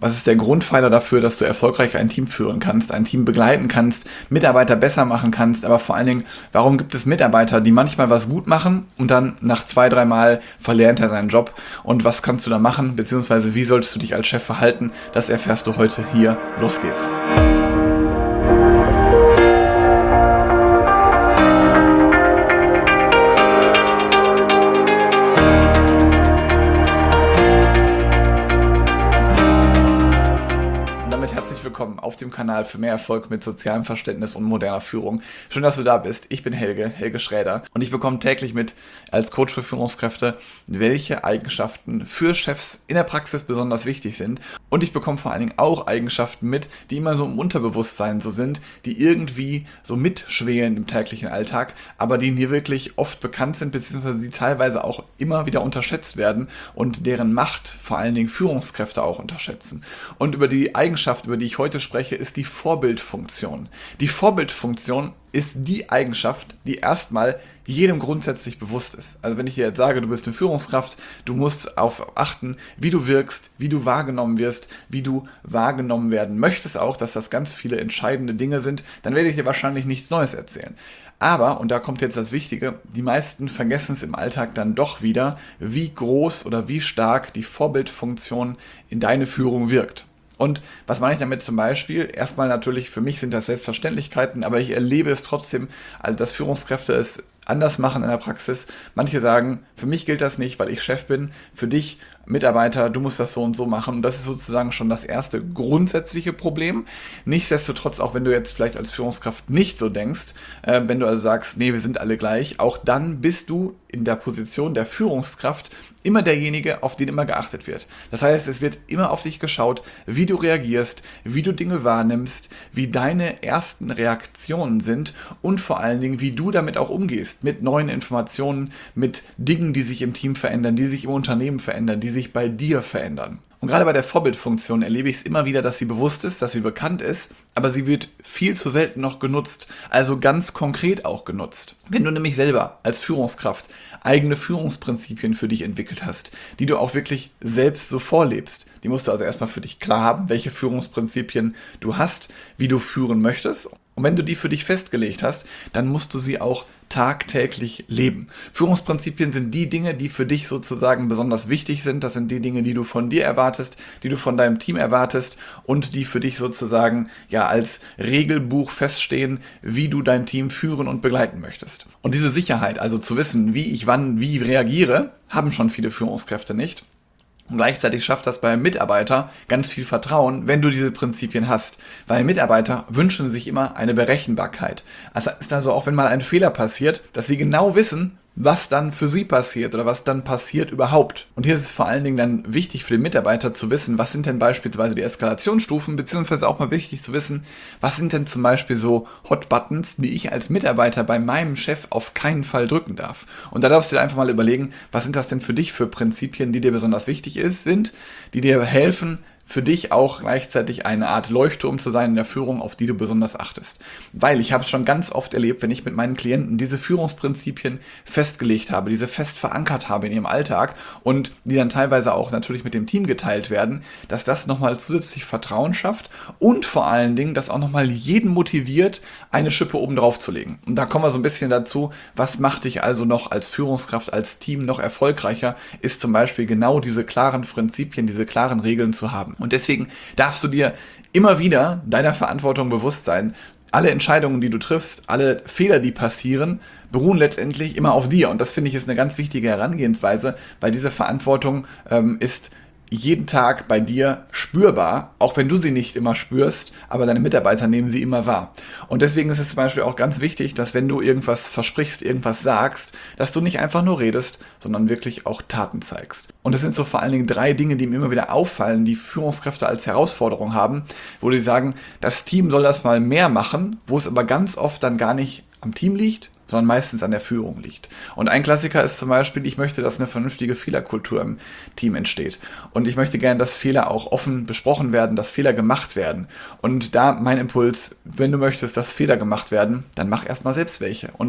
Was ist der Grundpfeiler dafür, dass du erfolgreich ein Team führen kannst, ein Team begleiten kannst, Mitarbeiter besser machen kannst, aber vor allen Dingen, warum gibt es Mitarbeiter, die manchmal was gut machen und dann nach 2-3 Mal verlernt er seinen Job? Und was kannst du da machen, beziehungsweise wie solltest du dich als Chef verhalten? Das erfährst du heute hier. Los geht's. Willkommen auf dem Kanal für mehr Erfolg mit sozialem Verständnis und moderner Führung. Schön, dass du da bist. Ich bin Helge Schräder und ich bekomme täglich mit als Coach für Führungskräfte, welche Eigenschaften für Chefs in der Praxis besonders wichtig sind. Und ich bekomme vor allen Dingen auch Eigenschaften mit, die immer so im Unterbewusstsein so sind, die irgendwie so mitschwelen im täglichen Alltag, aber die nie wirklich oft bekannt sind, beziehungsweise die teilweise auch immer wieder unterschätzt werden und deren Macht vor allen Dingen Führungskräfte auch unterschätzen. Und über die Eigenschaft, über die ich heute spreche, ist die Vorbildfunktion. Die Vorbildfunktion ist die Eigenschaft, die erstmal jedem grundsätzlich bewusst ist. Also wenn ich dir jetzt sage, du bist eine Führungskraft, du musst darauf achten, wie du wirkst, wie du wahrgenommen wirst, wie du wahrgenommen werden möchtest auch, dass das ganz viele entscheidende Dinge sind, dann werde ich dir wahrscheinlich nichts Neues erzählen. Aber, und da kommt jetzt das Wichtige, die meisten vergessen es im Alltag dann doch wieder, wie groß oder wie stark die Vorbildfunktion in deine Führung wirkt. Und was meine ich damit zum Beispiel? Erstmal natürlich, für mich sind das Selbstverständlichkeiten, aber ich erlebe es trotzdem, also dass Führungskräfte es anders machen in der Praxis. Manche sagen, für mich gilt das nicht, weil ich Chef bin. Für dich, Mitarbeiter, du musst das so und so machen. Und das ist sozusagen schon das erste grundsätzliche Problem. Nichtsdestotrotz, auch wenn du jetzt vielleicht als Führungskraft nicht so denkst, wenn du also sagst, nee, wir sind alle gleich, auch dann bist du in der Position der Führungskraft immer derjenige, auf den immer geachtet wird. Das heißt, es wird immer auf dich geschaut, wie du reagierst, wie du Dinge wahrnimmst, wie deine ersten Reaktionen sind und vor allen Dingen, wie du damit auch umgehst, mit neuen Informationen, mit Dingen, die sich im Team verändern, die sich im Unternehmen verändern, die sich bei dir verändern. Und gerade bei der Vorbildfunktion erlebe ich es immer wieder, dass sie bewusst ist, dass sie bekannt ist, aber sie wird viel zu selten noch genutzt, also ganz konkret auch genutzt. Wenn du nämlich selber als Führungskraft eigene Führungsprinzipien für dich entwickelt hast, die du auch wirklich selbst so vorlebst, die musst du also erstmal für dich klar haben, welche Führungsprinzipien du hast, wie du führen möchtest. Und wenn du die für dich festgelegt hast, dann musst du sie auch tagtäglich leben. Führungsprinzipien sind die Dinge, die für dich sozusagen besonders wichtig sind. Das sind die Dinge, die du von dir erwartest, die du von deinem Team erwartest und die für dich sozusagen ja als Regelbuch feststehen, wie du dein Team führen und begleiten möchtest. Und diese Sicherheit, also zu wissen, wie ich wann wie reagiere, haben schon viele Führungskräfte nicht. Und gleichzeitig schafft das bei Mitarbeiter ganz viel Vertrauen, wenn du diese Prinzipien hast. Weil Mitarbeiter wünschen sich immer eine Berechenbarkeit. Das ist also auch, wenn mal ein Fehler passiert, dass sie genau wissen, was dann für sie passiert oder was dann passiert überhaupt. Und hier ist es vor allen Dingen dann wichtig für den Mitarbeiter zu wissen, was sind denn beispielsweise die Eskalationsstufen, beziehungsweise auch mal wichtig zu wissen, was sind denn zum Beispiel so Hot Buttons, die ich als Mitarbeiter bei meinem Chef auf keinen Fall drücken darf. Und da darfst du dir einfach mal überlegen, was sind das denn für dich für Prinzipien, die dir besonders wichtig sind, die dir helfen, für dich auch gleichzeitig eine Art Leuchtturm zu sein in der Führung, auf die du besonders achtest. Weil ich habe es schon ganz oft erlebt, wenn ich mit meinen Klienten diese Führungsprinzipien festgelegt habe, diese fest verankert habe in ihrem Alltag und die dann teilweise auch natürlich mit dem Team geteilt werden, dass das nochmal zusätzlich Vertrauen schafft und vor allen Dingen, dass auch nochmal jeden motiviert, eine Schippe oben drauf zu legen. Und da kommen wir so ein bisschen dazu, was macht dich also noch als Führungskraft, als Team noch erfolgreicher, ist zum Beispiel genau diese klaren Prinzipien, diese klaren Regeln zu haben. Und deswegen darfst du dir immer wieder deiner Verantwortung bewusst sein. Alle Entscheidungen, die du triffst, alle Fehler, die passieren, beruhen letztendlich immer auf dir. Und das finde ich ist eine ganz wichtige Herangehensweise, weil diese Verantwortung ist jeden Tag bei dir spürbar, auch wenn du sie nicht immer spürst, aber deine Mitarbeiter nehmen sie immer wahr. Und deswegen ist es zum Beispiel auch ganz wichtig, dass wenn du irgendwas versprichst, irgendwas sagst, dass du nicht einfach nur redest, sondern wirklich auch Taten zeigst. Und es sind so vor allen Dingen 3 Dinge, die mir immer wieder auffallen, die Führungskräfte als Herausforderung haben, wo die sagen, das Team soll das mal mehr machen, wo es aber ganz oft dann gar nicht am Team liegt, sondern meistens an der Führung liegt. Und ein Klassiker ist zum Beispiel, ich möchte, dass eine vernünftige Fehlerkultur im Team entsteht. Und ich möchte gerne, dass Fehler auch offen besprochen werden, dass Fehler gemacht werden. Und da mein Impuls, wenn du möchtest, dass Fehler gemacht werden, dann mach erstmal selbst welche. Und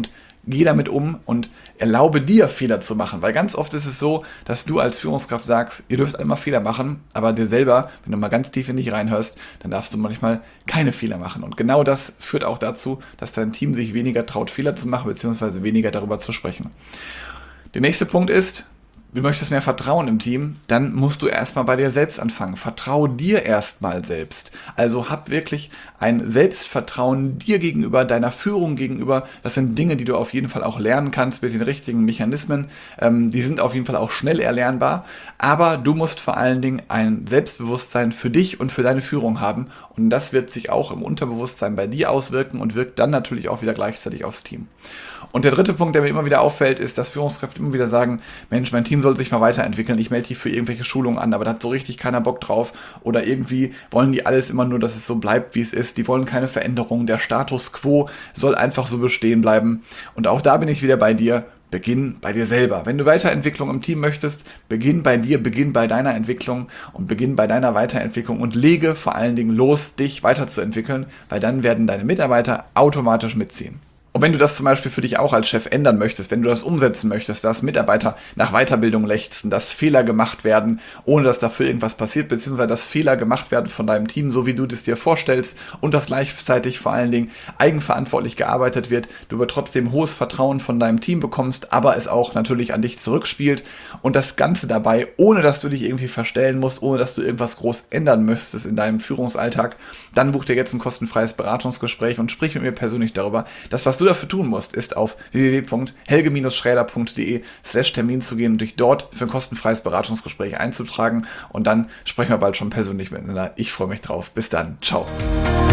geh damit um und erlaube dir, Fehler zu machen. Weil ganz oft ist es so, dass du als Führungskraft sagst, ihr dürft einmal Fehler machen, aber dir selber, wenn du mal ganz tief in dich reinhörst, dann darfst du manchmal keine Fehler machen. Und genau das führt auch dazu, dass dein Team sich weniger traut, Fehler zu machen, beziehungsweise weniger darüber zu sprechen. Der nächste Punkt ist, du möchtest mehr Vertrauen im Team, dann musst du erstmal bei dir selbst anfangen. Vertraue dir erstmal selbst. Also hab wirklich ein Selbstvertrauen dir gegenüber, deiner Führung gegenüber. Das sind Dinge, die du auf jeden Fall auch lernen kannst mit den richtigen Mechanismen. Die sind auf jeden Fall auch schnell erlernbar. Aber du musst vor allen Dingen ein Selbstbewusstsein für dich und für deine Führung haben. Und das wird sich auch im Unterbewusstsein bei dir auswirken und wirkt dann natürlich auch wieder gleichzeitig aufs Team. Und der dritte Punkt, der mir immer wieder auffällt, ist, dass Führungskräfte immer wieder sagen, Mensch, mein Team soll sich mal weiterentwickeln, ich melde die für irgendwelche Schulungen an, aber da hat so richtig keiner Bock drauf. Oder irgendwie wollen die alles immer nur, dass es so bleibt, wie es ist. Die wollen keine Veränderung. Der Status quo soll einfach so bestehen bleiben. Und auch da bin ich wieder bei dir. Beginn bei dir selber. Wenn du Weiterentwicklung im Team möchtest, beginn bei dir, beginn bei deiner Entwicklung und beginn bei deiner Weiterentwicklung und lege vor allen Dingen los, dich weiterzuentwickeln, weil dann werden deine Mitarbeiter automatisch mitziehen. Und wenn du das zum Beispiel für dich auch als Chef ändern möchtest, wenn du das umsetzen möchtest, dass Mitarbeiter nach Weiterbildung lechzen, dass Fehler gemacht werden, ohne dass dafür irgendwas passiert, beziehungsweise dass Fehler gemacht werden von deinem Team, so wie du das dir vorstellst und dass gleichzeitig vor allen Dingen eigenverantwortlich gearbeitet wird, du aber trotzdem hohes Vertrauen von deinem Team bekommst, aber es auch natürlich an dich zurückspielt und das Ganze dabei, ohne dass du dich irgendwie verstellen musst, ohne dass du irgendwas groß ändern müsstest in deinem Führungsalltag, dann buch dir jetzt ein kostenfreies Beratungsgespräch und sprich mit mir persönlich darüber. Das, was du dafür tun musst, ist auf www.helge-schräder.de/Termin zu gehen und dich dort für ein kostenfreies Beratungsgespräch einzutragen und dann sprechen wir bald schon persönlich miteinander. Ich freue mich drauf. Bis dann. Ciao.